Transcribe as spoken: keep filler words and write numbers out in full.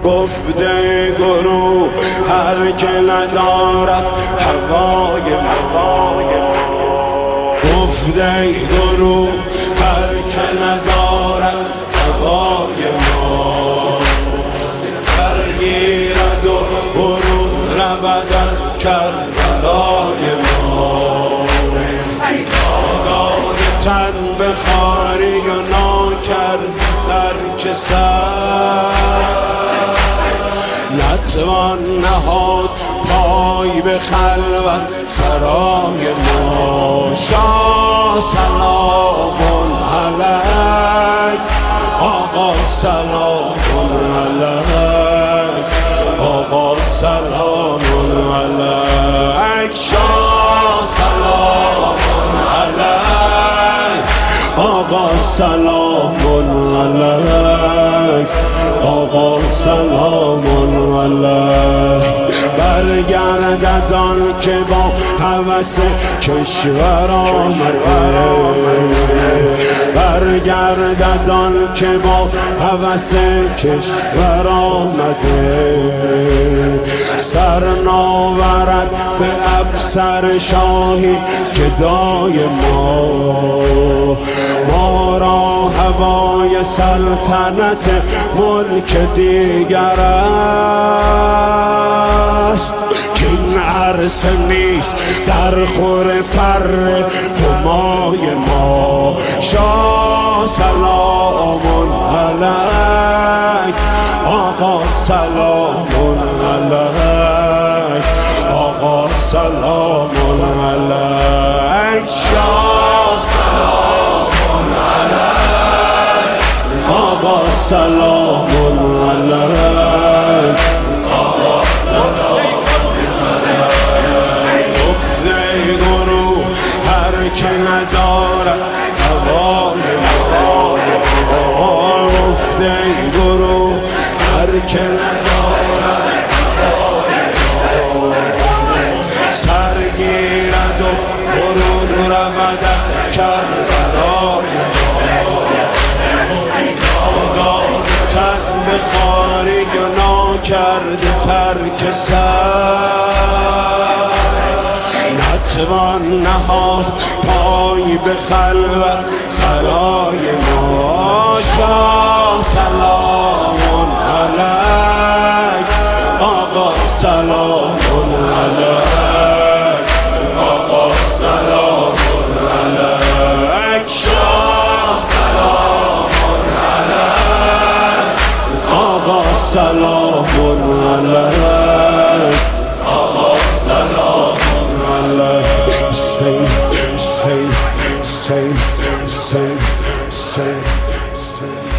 گفته گروه هر که ندارد هوای ما، گفته گروه هر که ندارد هوای ما، سرگیرد و برون رود از کربلای ما. آگاه تن به خواری و ناکرد ترک سر، نتوان نهاد پای به خلوت سرای ما. شاه سلام علیک، آقا سلام علیک، آقا سلام علیک. شاه سلام علیک، آقا سلام علیک، آقا سلام علیک. برگردد آن که با هوس کشور آمده، برگردد آن که با هوس کشور آمده، سر ناورد به افسر شاهی گدای ما. ما را هوای سلطنت ملک دیگر است، که این عرصه نیست در خور فر همای ما. شاه سلام علیک، آقا سلام علیک، آقا سلام علیک. شاه سلام علیک، آقا سلام علیک، آقا سلام علیک. گفته گروه هر که ندارد هوای ما، گفته گروه هر که ندارد هوای ما، سرگیرد و برون رود از کربلای ما. تن به خواری و ناکرد ترک سر، نتوان نهاد پای به خلوت سرای ما. شاه سلام علیک، آقا سلام علیک، آقا سلام علیک. شاه سلام علیک، آقا سلام علیک، آقا سلام علیک. Sing, sing, sing, sing, sing, sing.